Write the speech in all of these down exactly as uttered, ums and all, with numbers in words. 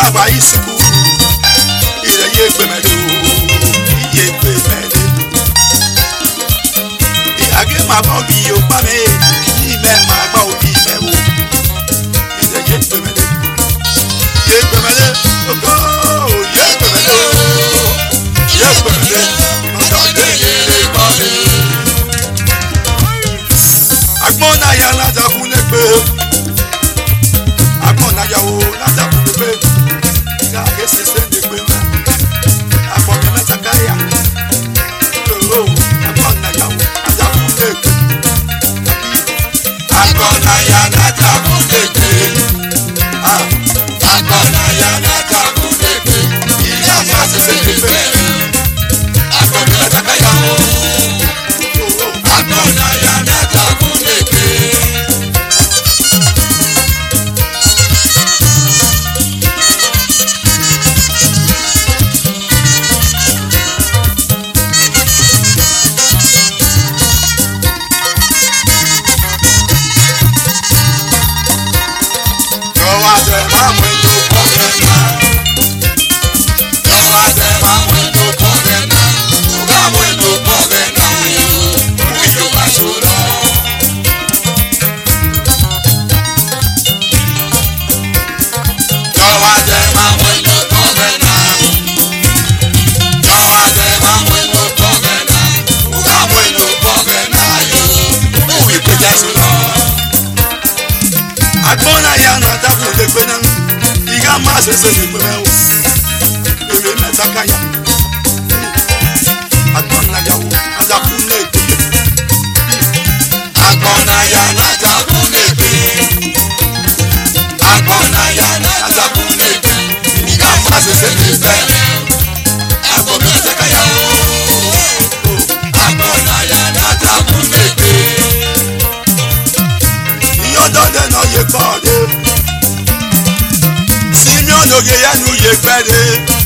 agba isuku ire ye gbemede o ye gbemede age ma ba bi o pa me ni me ma gba o bi me o ire ye gbemede ye gbemede o go ye gbemede ye gbemede o do de ye ba me agbon na ya la da kun le pe agbon na ya o la da kun le pe ga ke se se de pe ma agbon me meta kaya o agbon na ya o la da kun le pe agbon na ya la da kun le pe ah agbon na ya la da kun le pe ya ma se se de pe agbon me meta kaya o agbon na ya la da kun le pe se se ni pe o ere meta kaya agbon na ya o ada kun le pe agbon na ya ada kun le pe agbon na ya ada kun le pe ni ka ma se se ni pe agbon meta kaya o agbon na ya ada kun le pe iyo do de no ye pa de oge yanu ye gbede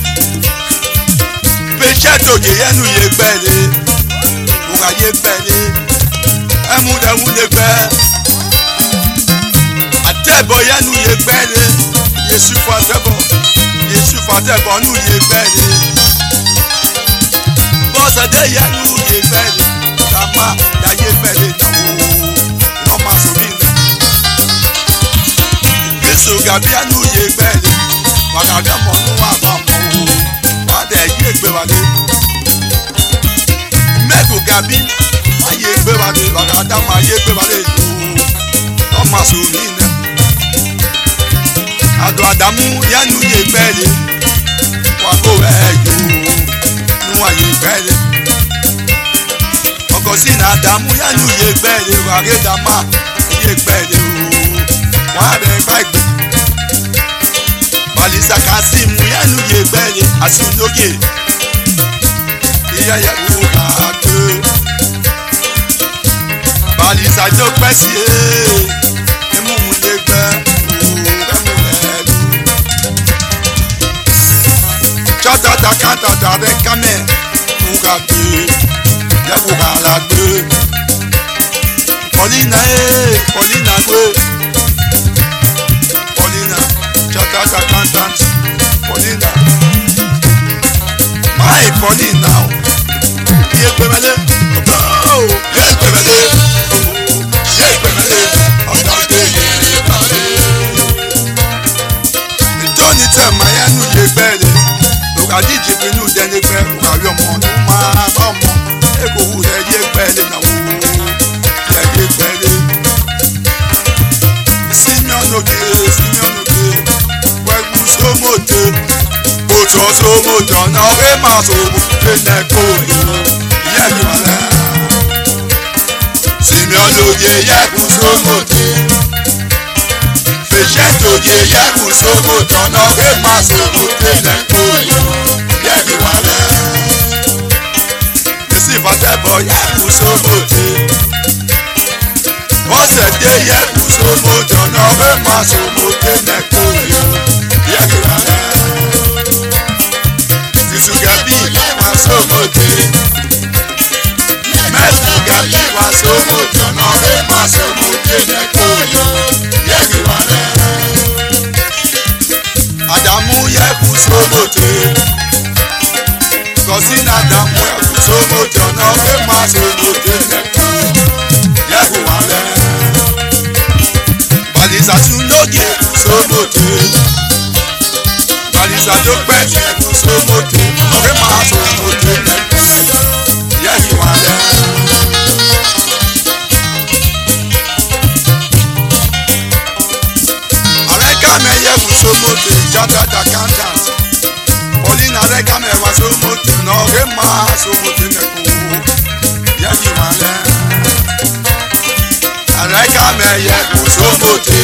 peche oge yanu ye gbede oga ye gbede emu de mu le gbe atebo yanu ye gbede yesu fo atebo yesu fo atebo nu ye gbede bosa de yanu ye gbede kama da ye gbede tawo no ma so bi ne yesu gabi yanu ye gbede wàkàdé mọ̀ ní wà bá mọ̀ o wà dẹ̀ yé gbé wa dé mẹ́kù gàbí má yé gbé wa dé wàkàdé má yé gbé wa dé o ọmọ sòrí nẹ àdó àdàmú yánu yé gbẹ́lẹ̀ wà kó ẹ̀ yó ní wà yé gbẹ́lẹ̀ ọkọ̀ sí ní àdàmú yánu yé gbẹ́lẹ̀ wà rí dàmá yé gbẹ́lẹ̀ o wà dẹ̀ gbá ìgbẹ́. Balisa kasimu yanu ye gbele asunoge iya ya wo ate balisa jo pesi e mu mu le gbe o emu elu chata ta kata ta de kame uga te ya wo ala te Paulina e Paulina gwe Paulina Chata accountant, Paulina. My Paulina. Ye pemele. Oh, ye pemele. Ye pemele. Ọ̀dọ́dé ye pemele. Ìtọ́ni tẹ̀ mayanu ye gbẹ́lẹ̀. Lọ́kàdí jìbìnú dẹni gbẹ́. Lọ́kàrí ọmọ ọdún máa bá ọmọ. Èkó wù ẹ ye gbẹ́lẹ̀ náà wò. Ẹ ye gbẹ́lẹ̀. Simeon oge, Simeon oge. Somote, ojo somote, na we ma somo, ene koyo, ye ni wale. Simeon oge ye ku somote, Feche oge ye ku somote, na we ma somo, ene koyo, ye ni wale. Esi fatebo ye ku somote, Ose de ye ku somote, na we ma somo, ene koyo. Sisugabi wa somote, Mesugabi wa somote, na we ma somote ne koyo, yegi wale. Adamu somote. Kọsina damu ẹkú somote ọ̀nà ọ̀gbẹ́ máa somote lẹ́kú. Yẹ́kù wà lẹ́. Balisa tún lóge ẹkú somote. Balisa ló pẹ́ ẹkú somote. Ọ̀gbẹ́ máa somote lẹ́kú. Yẹ́kù wà lẹ́. Yẹ́kù somote chartered accountant. Paulina Regame wa somote n'ọ̀rẹ́ máa somote nẹ̀kú. Yẹ́kù wà lẹ́. Regame yẹ́kù somote.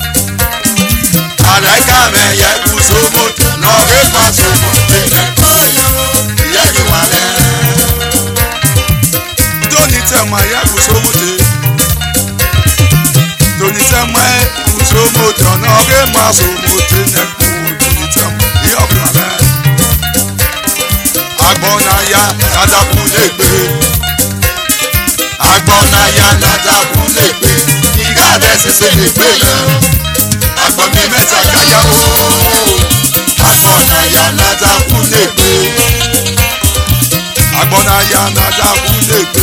Regame yẹ́kù somote n'ọ̀rẹ́ máa somote nẹ̀kú. Yẹ́kù wà lẹ́. Tóní tẹ̀mọ̀ yẹ́kù somote. Tóní tẹ̀mọ̀ yẹ́kù somote ọ̀nà ọ̀rẹ́ máa somote nẹ̀kú. Tóní tẹ̀mọ̀ yẹ́kù wà lẹ́. Agbọ̀naya nàdàkùn lè gbé. Agbọ̀naya nàdàkùn lè gbé. Ìgá rẹ̀ ṣẹ̀ṣẹ̀ lè gbé lọ. Agbọ̀n mi mẹ́ta káyà ó. Agbọ̀naya nàdàkùn lè gbé. Agbọ̀naya nàdàkùn lè gbé.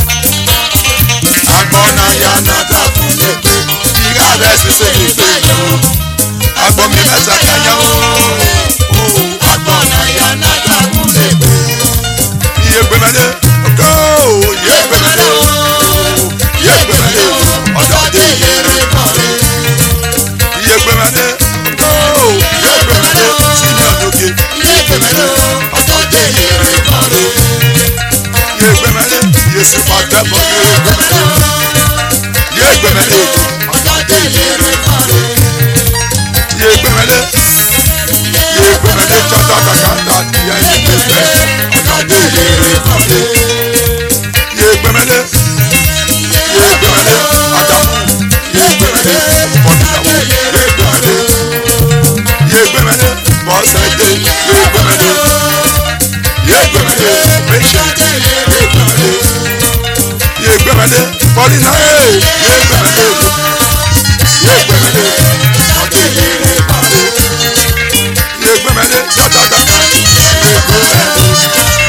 Agbọ̀naya nàdàkùn lè gbé. Ìgá rẹ̀ ṣẹ̀ṣẹ̀ lè gbé lọ. Agbọ̀n mi mẹ́ta káyà ó. Agbọ̀naya nàdàkùn lè gbé. Iye gbẹmẹlẹ ọkọ iye gbẹmẹlẹ o iye gbẹmẹlẹ o ọdọdẹ yẹrẹ kọrẹ. Iye gbẹmẹlẹ ọkọ iye gbẹmẹlẹ o síbi ọdọgẹ. Iye gbẹmẹlẹ o ọdọdẹ yẹrẹ kọrẹ. Iye gbẹmẹlẹ Yéṣu pàtẹ bọ iye gbẹmẹlẹ o iye gbẹmẹlẹ o ọdọdẹ yẹrẹ kọrẹ. Iye gbẹmẹlẹ iye gbẹmẹlẹ tọ́tọ́ kàkàtà ìyá ìdílé fẹ́. Ọ̀dọ́dẹ yẹrẹ kọ́lé. Yé gbẹmẹlẹ. Yé gbẹmẹlẹ. Àdàmú. Yé gbẹmẹlẹ. Ọ̀dìyàwó. Yé gbẹmẹlẹ. Yé gbẹmẹlẹ. Bọ́sẹ̀dé. Yé gbẹmẹlẹ. Yé gbẹmẹlẹ. Méjèèjì. Yé gbẹmẹlẹ. Yé gbẹmẹlẹ. Pọ́línà. Yé gbẹmẹlẹ. Yé gbẹmẹlẹ. Ọ̀dẹ yẹrẹ kọ́lé. Yé gbẹmẹlẹ. Dàdàdà. Yé gbẹmẹlẹ.